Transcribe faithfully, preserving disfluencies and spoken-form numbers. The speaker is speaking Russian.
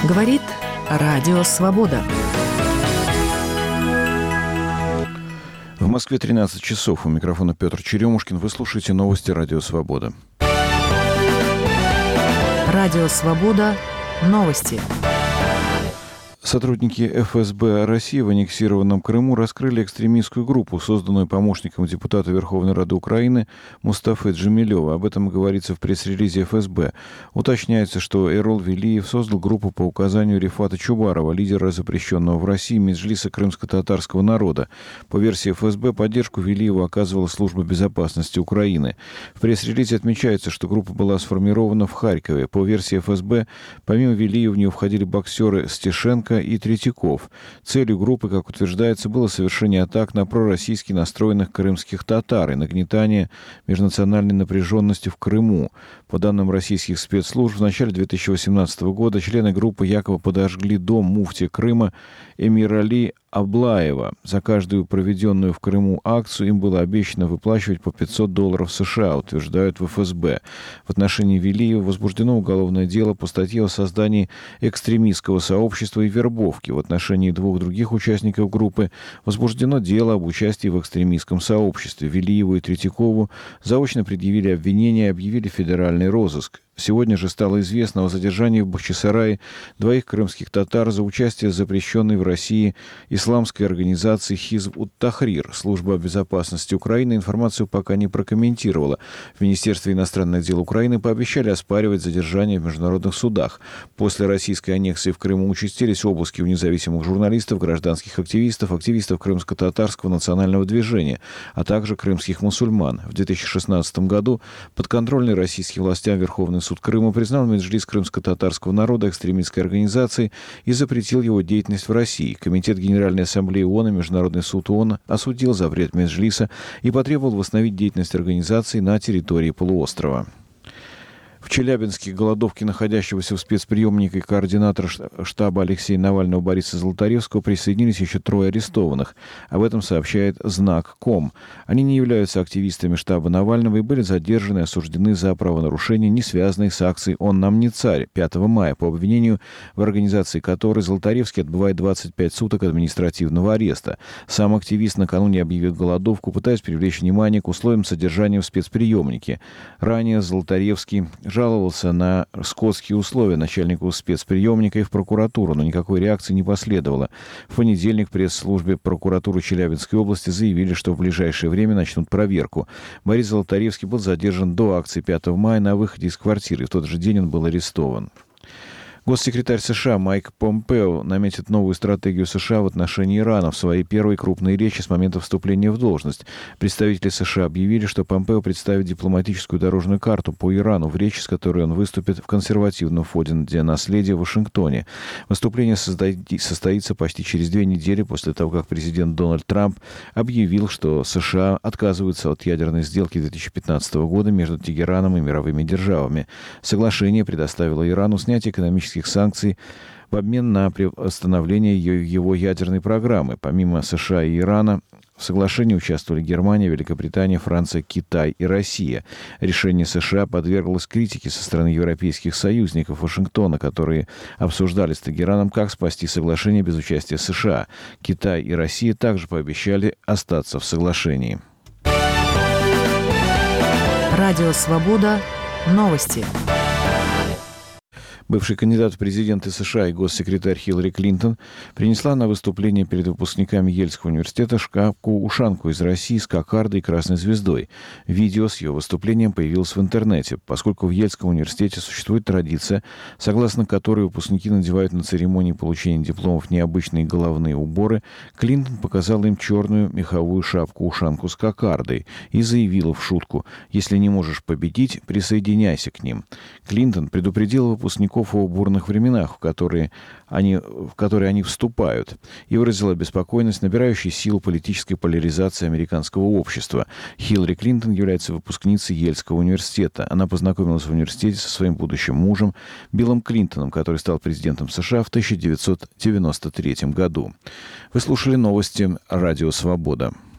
Говорит Радио Свобода. В Москве тринадцать часов. У микрофона Петр Черемушкин. Вы слушаете новости Радио Свобода. Радио Свобода. Новости. Сотрудники эф эс бэ России в аннексированном Крыму раскрыли экстремистскую группу, созданную помощником депутата Верховной Рады Украины Мустафы Джемилева. Об этом говорится в пресс-релизе эф эс бэ. Уточняется, что Эрол Велиев создал группу по указанию Рифата Чубарова, лидера запрещенного в России Меджлиса крымско-татарского народа. По версии эф эс бэ, поддержку Велиеву оказывала Служба безопасности Украины. В пресс-релизе отмечается, что группа была сформирована в Харькове. По версии эф эс бэ, помимо Велиева в нее входили боксеры Стешенко и Третьяков. Целью группы, как утверждается, было совершение атак на пророссийски настроенных крымских татар и нагнетание межнациональной напряженности в Крыму. По данным российских спецслужб, в начале две тысячи восемнадцатого года члены группы якобы подожгли дом муфти Крыма Эмирали Аблаева. За каждую проведенную в Крыму акцию им было обещано выплачивать по пятьсот долларов США, утверждают в эф эс бэ. В отношении Велиева возбуждено уголовное дело по статье о создании экстремистского сообщества и вербовке. В отношении двух других участников группы возбуждено дело об участии в экстремистском сообществе. Велиеву и Третьякову заочно предъявили обвинения и объявили федеральный розыск. Сегодня же стало известно о задержании в Бахчисарае двоих крымских татар за участие в запрещенной в России исламской организации Хизб ут-Тахрир. Служба безопасности Украины информацию пока не прокомментировала. В Министерстве иностранных дел Украины пообещали оспаривать задержание в международных судах. После российской аннексии в Крыму участились обыски у независимых журналистов, гражданских активистов, активистов крымско-татарского национального движения, а также крымских мусульман. В две тысячи шестнадцатом году подконтрольный российским властям Верховный суд Крыма признал Меджлис крымско-татарского народа экстремистской организацией и запретил его деятельность в России. Комитет Генеральной Ассамблеи ООН и Международный суд ООН осудил запрет Меджлиса и потребовал восстановить деятельность организации на территории полуострова. В Челябинске к голодовке находящегося в спецприемнике координатора штаба Алексея Навального Бориса Золотаревского присоединились еще трое арестованных. Об этом сообщает знак точка ком. Они не являются активистами штаба Навального и были задержаны и осуждены за правонарушения, не связанные с акцией «Он нам не царь» пятого мая, по обвинению в организации которой Золотаревский отбывает двадцать пять суток административного ареста. Сам активист накануне объявил голодовку, пытаясь привлечь внимание к условиям содержания в спецприемнике. Ранее Золотаревский жаловался на скотские условия начальнику спецприемника и в прокуратуру, но никакой реакции не последовало. В понедельник в пресс-службе прокуратуры Челябинской области заявили, что в ближайшее время начнут проверку. Борис Золотаревский был задержан до акции пятого мая на выходе из квартиры. В тот же день он был арестован. Госсекретарь США Майк Помпео наметит новую стратегию США в отношении Ирана в своей первой крупной речи с момента вступления в должность. Представители США объявили, что Помпео представит дипломатическую дорожную карту по Ирану в речи, с которой он выступит в консервативном фонде наследия в Вашингтоне. Выступление состоится почти через две недели после того, как президент Дональд Трамп объявил, что США отказываются от ядерной сделки две тысячи пятнадцатого года между Тегераном и мировыми державами. Соглашение предоставило Ирану снятие экономических санкций в обмен на приостановление его ядерной программы. Помимо США и Ирана, в соглашении участвовали Германия, Великобритания, Франция, Китай и Россия. Решение США подверглось критике со стороны европейских союзников Вашингтона, которые обсуждали с Тегераном, как спасти соглашение без участия США. Китай и Россия также пообещали остаться в соглашении. Радио Свобода. Новости. Бывший кандидат в президенты США и госсекретарь Хиллари Клинтон принесла на выступление перед выпускниками Ельского университета шапку-ушанку из России с кокардой и красной звездой. Видео с ее выступлением появилось в интернете, поскольку в Ельском университете существует традиция, согласно которой выпускники надевают на церемонии получения дипломов необычные головные уборы. Клинтон показала им черную меховую шапку-ушанку с кокардой и заявила в шутку: «Если не можешь победить, присоединяйся к ним». Клинтон предупредила выпускников о бурных временах, в которые они, в которые они вступают, и выразила беспокойность набирающей силу политической поляризации американского общества. Хиллари Клинтон является выпускницей Ельского университета. Она познакомилась в университете со своим будущим мужем Биллом Клинтоном, который стал президентом США в тысяча девятьсот девяносто третьем году. Вы слушали новости «Радио Свобода».